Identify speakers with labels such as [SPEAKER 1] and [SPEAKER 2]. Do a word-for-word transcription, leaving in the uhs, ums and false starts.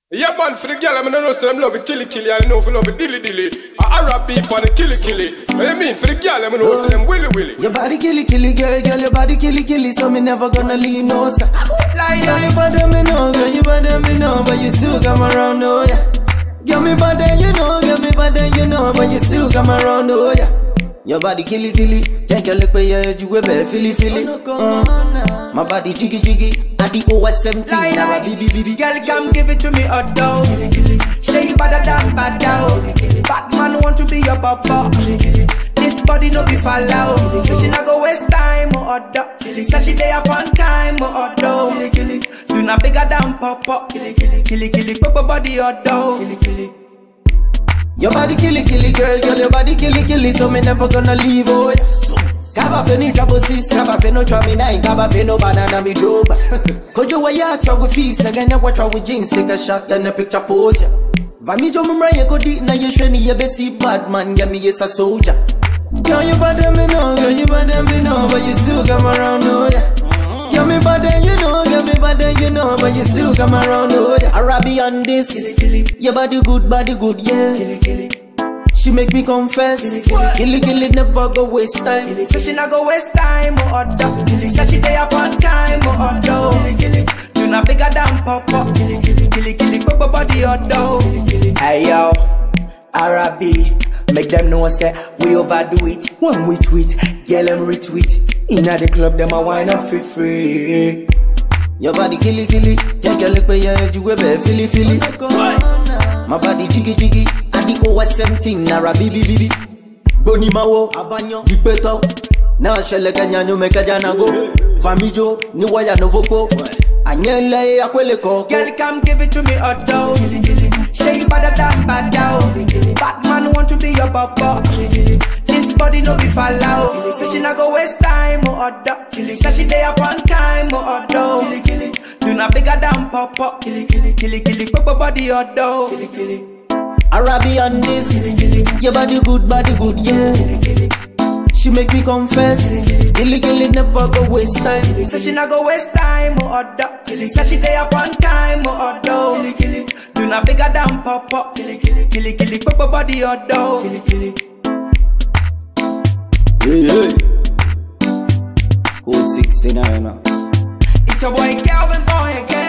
[SPEAKER 1] Yeah, man, for the girl, I mean, I know say them love it, killy killy, I know for love it, dilly dilly. Arab people and killy killy. What you mean for the girl, I mean, know say them willy willy.
[SPEAKER 2] Your body killy killy, girl, girl, your body killy killy, so me never gonna leave no sir. Like girl, you bother me know, girl, you bother me know, but you still come around, oh yeah. Girl, me bother you know, girl, me bother you know, but you still come around, oh yeah. Your body killy killy, can't you look where you head, you be filly filly. Mm. My body jiggy jiggy, at the O S seventeen,
[SPEAKER 3] like,
[SPEAKER 2] now
[SPEAKER 3] like,
[SPEAKER 2] baby baby.
[SPEAKER 3] girl, come give it to me, oh dough. Say you better than bad dough. Batman want to be your papa. This body no be follow. So she not go waste time, oh dough. So she day up on time, oh dough. You not bigger than papa. Killy killy, papa body, oh dough.
[SPEAKER 2] Your body killy killy, girl, girl, your body killy killy, so me never gonna leave, oh yeah. Kaba fe ni trouble sis, kaba fe no trouble nine, kaba fe no banana me doba. Cause you way out with feast, again you watch out with jeans, take a shot then a picture pose ya. Vami jo mumra ye go deep, na you shweni ye besi bad man, yeah me yes a soldier. Girl you bother me know, girl you bother me know, but you still come around, oh yeah. Girl me bother you know, girl me bother you know, but you still come around, oh yeah. Arabian this, your body good, body good, yeah. She make me confess, killy killy never go waste time.
[SPEAKER 3] So she not go waste time, oh dough. So she day up on time, oh dough. You not bigger than papa. Killy killy, papa body, oh dough. Hey yo, Arabi, make them know say we overdo it. One we tweet, girl them retweet. Inna the club them a wine up for free.
[SPEAKER 2] Your body killy killy, can't you look where you head, you be filly filly. My body jiggy jiggy, and the O S seventeen, nara bibi bibi. Boni mawo, abanyo, dipeto. Na shele kanya nyo meka jana go. Famijo, ni waya no vopo. Anyele ya kwele koko.
[SPEAKER 3] Girl come give it to me, oh dough. Say you better than bad dough. Batman want to be your papa. This body no be follow. So she not go waste time, oh dough. So she day up on time, oh dough. You not bigger than papa. Killy killy, papa body, oh dough.
[SPEAKER 2] Arabian this, your body good, body good, yeah. She make me confess, killy killy never go waste time.
[SPEAKER 3] So she not go waste time, oh dough. So she day up on time, oh dough. You not bigger than papa. Killy killy, papa body, oh dough.
[SPEAKER 2] Hey, hey. Code sixty-nine.
[SPEAKER 3] It's a boy Calvin boy again.